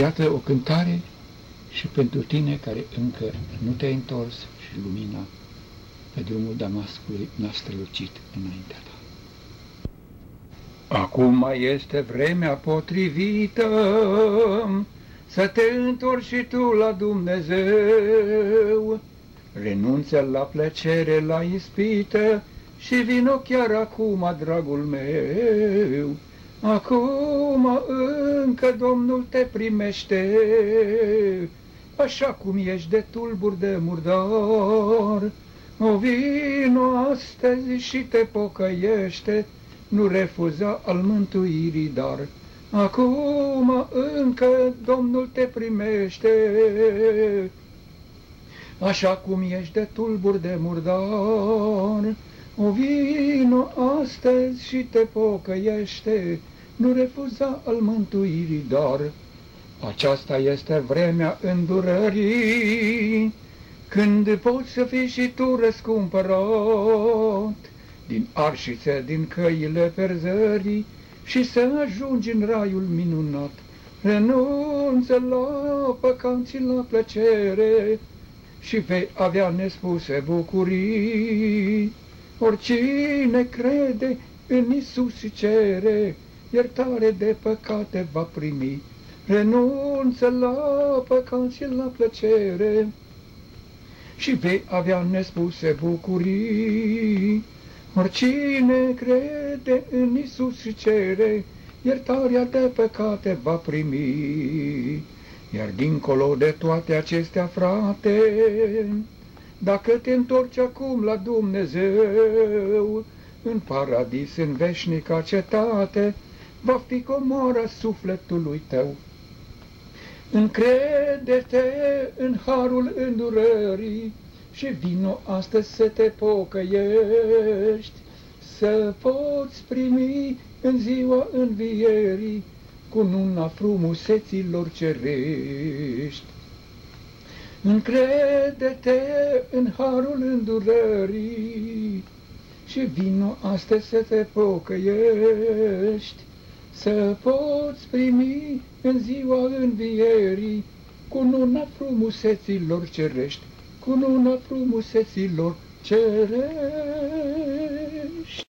Iată o cântare și pentru tine care încă nu te-ai întors și lumina pe drumul Damascului n-a strălucit înaintea ta. Acum este vremea potrivită să te întorci și tu la Dumnezeu. Renunță la plăcere, la ispită și vino chiar acum, dragul meu. Acum încă Domnul te primește, așa cum ești de tulbur, de murdar. O vino astăzi și te pocăiește, nu refuza al mântuirii dar. Acum încă Domnul te primește, așa cum ești de tulbur, de murdar. O vino astăzi și te pocăiește, nu refuza al mântuirii dar. Aceasta este vremea îndurării, când poți să fii și tu răscumpărat din arșițe, din căile perzării și să ajungi în raiul minunat. Renunță la păcat și la plăcere și vei avea nespuse bucurii. Oricine crede în Iisus și cere, iertare de păcate va primi. Renunță la păcat și la plăcere și vei avea nespuse bucurii. Oricine crede în Iisus și cere, iertarea de păcate va primi. Iar dincolo de toate acestea, frate, dacă te întorci acum la Dumnezeu, în paradis, în veșnica cetate, va fi comoara sufletului tău. Încrede-te în harul îndurării și vino astăzi să te pocăiești, să poți primi în ziua învierii cununa frumuseților cerești. Încrede-te în harul îndurării și vino astăzi să te pocăiești, să poți primi în ziua învierii cununa frumuseților cerești, cununa frumuseților cerești.